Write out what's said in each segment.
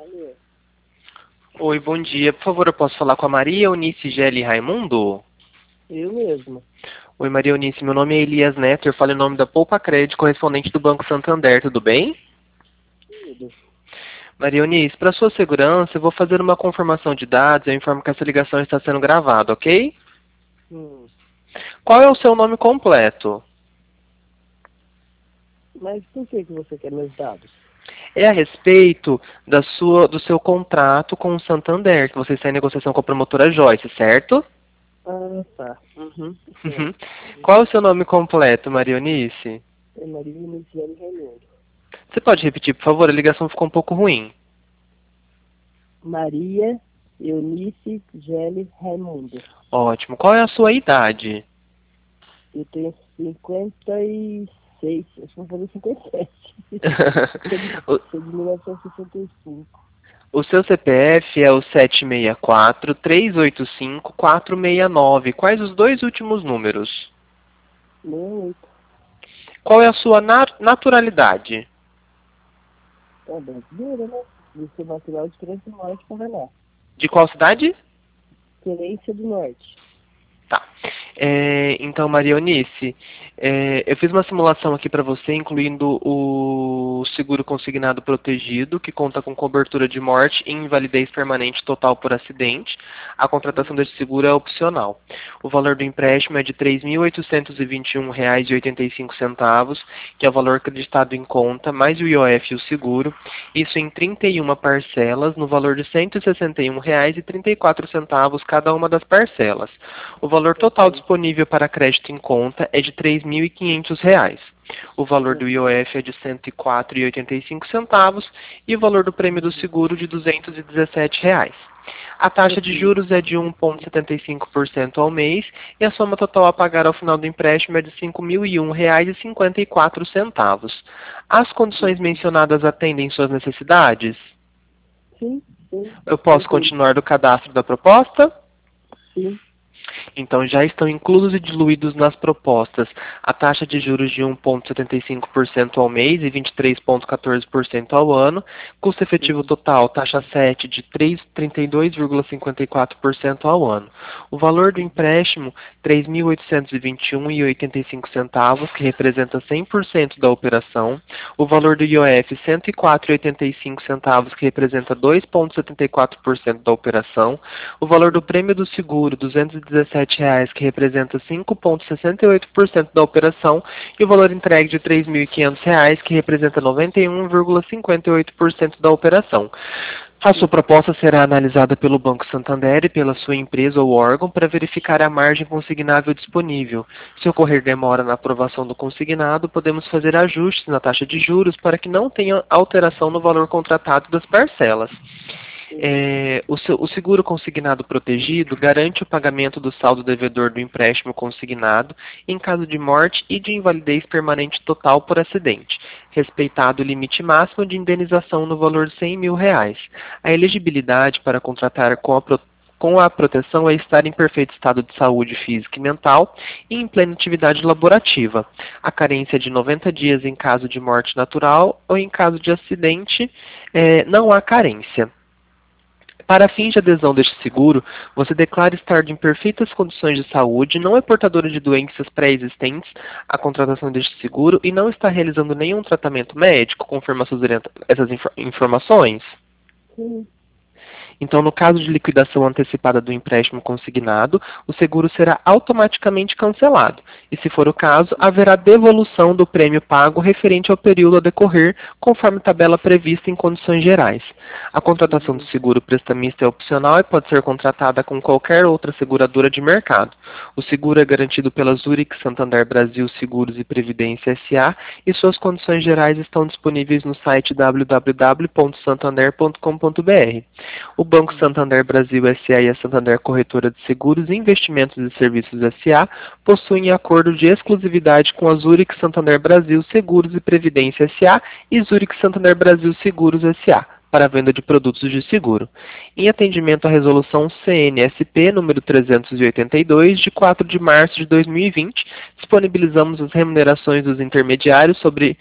Alô, Oi, bom dia. Por favor, eu posso falar com a Maria Eunice Gelli Raimundo? eu mesmo. Oi, Maria Eunice, meu nome é Elias Neto, eu falo em nome da Poupa Crédito, correspondente do Banco Santander, tudo bem? Tudo. Maria Eunice, para sua segurança, eu vou fazer uma confirmação de dados, eu informo que essa ligação está sendo gravada, ok? Hum. Qual é o seu nome completo? Mas por que você quer meus dados? É a respeito do seu contrato com o Santander, que você está em negociação com a promotora Joyce, certo? Ah, tá. Uhum, Uhum. certo. Qual é o seu nome completo, Maria Eunice? É Maria Luciane Raimundo. Você pode repetir, por favor? A ligação ficou um pouco ruim. Maria Eunice Gelli Raimundo. Ótimo. Qual é a sua idade? Eu tenho 56, eu vou fazer 57. o, Sou de 1965. o seu CPF é o 764-385-469. Quais os dois últimos números? 68. Qual é a sua naturalidade? É brasileira, né? Eu sou natural de Querência do Norte, Paraná. De qual cidade? Querência do Norte. Tá. Então, Maria Eunice, eu fiz uma simulação aqui para você, incluindo o seguro consignado protegido, que conta com cobertura de morte e invalidez permanente total por acidente. A contratação desse seguro é opcional. O valor do empréstimo é de R$ 3.821,85, que é o valor acreditado em conta, mais o IOF e o seguro. Isso em 31 parcelas, no valor de R$ 161,34 cada uma das parcelas. O valor total disponível para crédito em conta é de R$ 3.500. O valor do IOF é de R$ 104,85 e o valor do prêmio do seguro de R$ 217. A taxa de juros é de 1,75% ao mês e a soma total a pagar ao final do empréstimo é de R$ 5.001,54. As condições mencionadas atendem suas necessidades? Sim, sim. Eu posso continuar do cadastro da proposta? Sim. Então, já estão inclusos e diluídos nas propostas a taxa de juros de 1,75% ao mês e 23,14% ao ano, custo efetivo total, taxa 7 de 32,54% ao ano. O valor do empréstimo, R$ 3.821,85, que representa 100% da operação. O valor do IOF, R$ 104,85, que representa 2,74% da operação. O valor do prêmio do seguro, R$ 217, que representa 5,68% da operação, e o valor entregue de R$ 3.500, que representa 91,58% da operação. A sua proposta será analisada pelo Banco Santander e pela sua empresa ou órgão para verificar a margem consignável disponível. Se ocorrer demora na aprovação do consignado, podemos fazer ajustes na taxa de juros para que não tenha alteração no valor contratado das parcelas. O seguro consignado protegido garante o pagamento do saldo devedor do empréstimo consignado em caso de morte e de invalidez permanente total por acidente, respeitado o limite máximo de indenização no valor de R$ 100 mil. A elegibilidade para contratar com a proteção é estar em perfeito estado de saúde física e mental e em plena atividade laborativa. A carência é de 90 dias em caso de morte natural ou em caso de acidente, não há carência. Para fins de adesão deste seguro, você declara estar em perfeitas condições de saúde, não é portadora de doenças pré-existentes à contratação deste seguro e não está realizando nenhum tratamento médico, confirma essas informações? Sim. Então, no caso de liquidação antecipada do empréstimo consignado, o seguro será automaticamente cancelado. E, se for o caso, haverá devolução do prêmio pago referente ao período a decorrer, conforme tabela prevista em condições gerais. A contratação do seguro prestamista é opcional e pode ser contratada com qualquer outra seguradora de mercado. O seguro é garantido pela Zurich Santander Brasil Seguros e Previdência S.A. e suas condições gerais estão disponíveis no site www.santander.com.br. O Banco Santander Brasil S.A. e a Santander Corretora de Seguros, Investimentos e Serviços S.A. possuem acordo de exclusividade com a Zurich Santander Brasil Seguros e Previdência S.A. e Zurich Santander Brasil Seguros S.A. para a venda de produtos de seguro. Em atendimento à resolução CNSP número 382, de 4 de março de 2020, disponibilizamos as remunerações dos intermediários sobre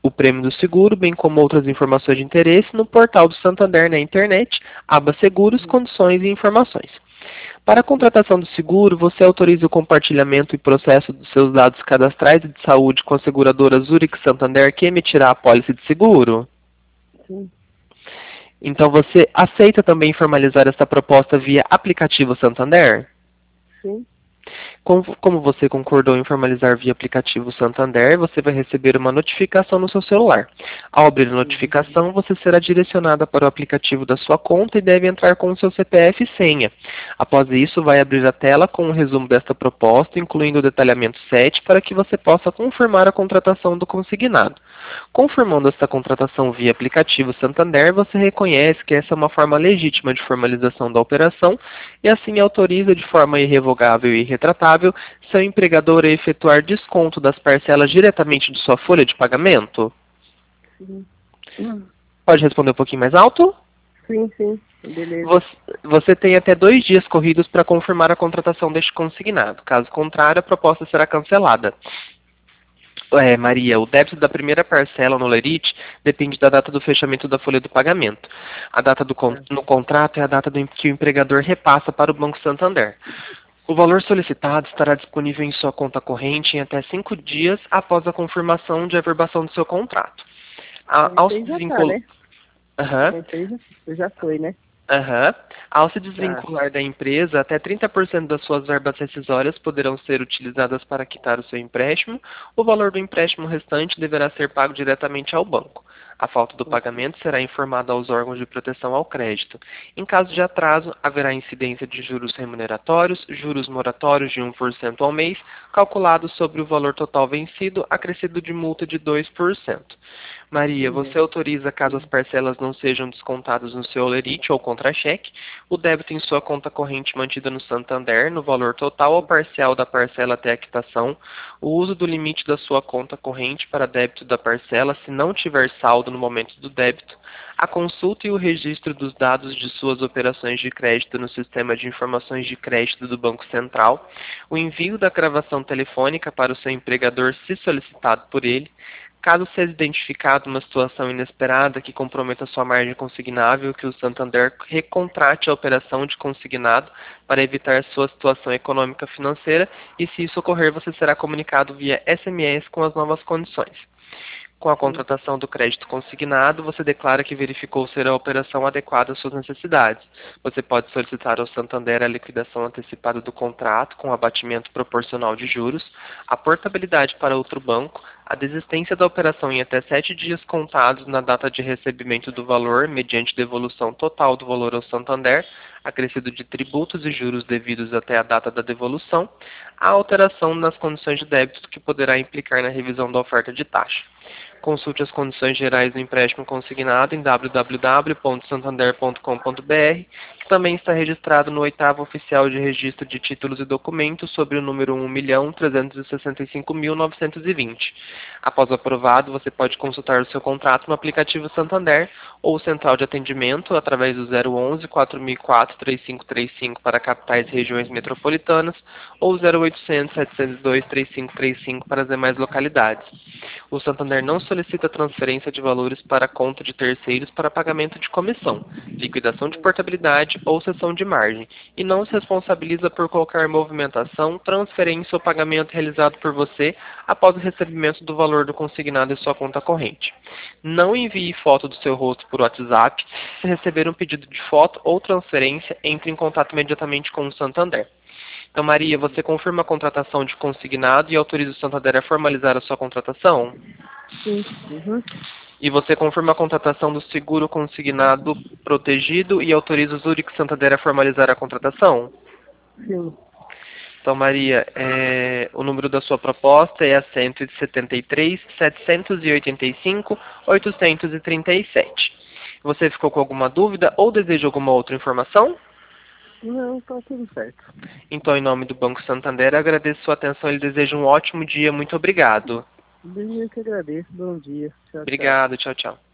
o prêmio do seguro, bem como outras informações de interesse, no portal do Santander na internet, aba Seguros, Condições e Informações. Para a contratação do seguro, você autoriza o compartilhamento e processo dos seus dados cadastrais e de saúde com a seguradora Zurich Santander que emitirá a pólice de seguro? Sim, Então você aceita também formalizar essa proposta via aplicativo Santander? sim. Como você concordou em formalizar via aplicativo Santander, você vai receber uma notificação no seu celular. Ao abrir a notificação, você será direcionada para o aplicativo da sua conta e deve entrar com o seu CPF e senha. Após isso, vai abrir a tela com um resumo desta proposta, incluindo o detalhamento 7, para que você possa confirmar a contratação do consignado. Confirmando esta contratação via aplicativo Santander, você reconhece que essa é uma forma legítima de formalização da operação e assim autoriza de forma irrevogável e irretratável seu empregador a efetuar desconto das parcelas diretamente de sua folha de pagamento? Sim, Pode responder um pouquinho mais alto? sim. Beleza. Você tem até 2 dias corridos para confirmar a contratação deste consignado. Caso contrário, a proposta será cancelada. Maria, o débito da primeira parcela no Lerite depende da data do fechamento da folha do pagamento. A data no contrato é a data que o empregador repassa para o Banco Santander. O valor solicitado estará disponível em sua conta corrente em até 5 dias após a confirmação de averbação do seu contrato. Ao se Já tá, desvincular... né? Aham. Já foi, né? Aham. Ao se Tá. desvincular da empresa, até 30% das suas verbas rescisórias poderão ser utilizadas para quitar o seu empréstimo. O valor do empréstimo restante deverá ser pago diretamente ao banco. A falta do pagamento será informada aos órgãos de proteção ao crédito. Em caso de atraso, haverá incidência de juros remuneratórios, juros moratórios de 1% ao mês, calculados sobre o valor total vencido, acrescido de multa de 2%. Maria, você autoriza, caso as parcelas não sejam descontadas no seu Lerite ou contra-cheque, o débito em sua conta corrente mantida no Santander, no valor total ou parcial da parcela até a quitação, o uso do limite da sua conta corrente para débito da parcela, se não tiver saldo no momento do débito, a consulta e o registro dos dados de suas operações de crédito no Sistema de Informações de Crédito do Banco Central, o envio da gravação telefônica para o seu empregador, se solicitado por ele. Caso seja identificado uma situação inesperada que comprometa sua margem consignável, que o Santander recontrate a operação de consignado para evitar sua situação econômica financeira e, se isso ocorrer, você será comunicado via SMS com as novas condições. Com a contratação do crédito consignado, você declara que verificou ser a operação adequada às suas necessidades. Você pode solicitar ao Santander a liquidação antecipada do contrato com abatimento proporcional de juros, a portabilidade para outro banco, a desistência da operação em até 7 dias contados na data de recebimento do valor, mediante devolução total do valor ao Santander, acrescido de tributos e juros devidos até a data da devolução, a alteração nas condições de débito que poderá implicar na revisão da oferta de taxa. Consulte as condições gerais do empréstimo consignado em www.santander.com.br, que também está registrado no 8º Oficial de Registro de Títulos e Documentos sobre o número 1.365.920. Após aprovado, você pode consultar o seu contrato no aplicativo Santander ou Central de Atendimento através do 011 4004 3535 para capitais e regiões metropolitanas ou 0800 702 3535 para as demais localidades. O Santander não solicita transferência de valores para a conta de terceiros para pagamento de comissão, liquidação de portabilidade ou cessão de margem, e não se responsabiliza por qualquer movimentação, transferência ou pagamento realizado por você após o recebimento do valor do consignado em sua conta corrente. Não envie foto do seu rosto por WhatsApp. Se receber um pedido de foto ou transferência, entre em contato imediatamente com o Santander. Então, Maria, você confirma a contratação de consignado e autoriza o Santander a formalizar a sua contratação? Sim. E você confirma a contratação do seguro consignado protegido e autoriza o Zurich Santander a formalizar a contratação? Sim. Então, Maria, o número da sua proposta é a 173-785-837. Você ficou com alguma dúvida ou deseja alguma outra informação? Não, tá tudo certo. Então, em nome do Banco Santander, agradeço sua atenção e lhe desejo um ótimo dia. Muito obrigado. Eu que agradeço. Bom dia. Tchau, tchau. Obrigado. Tchau, tchau.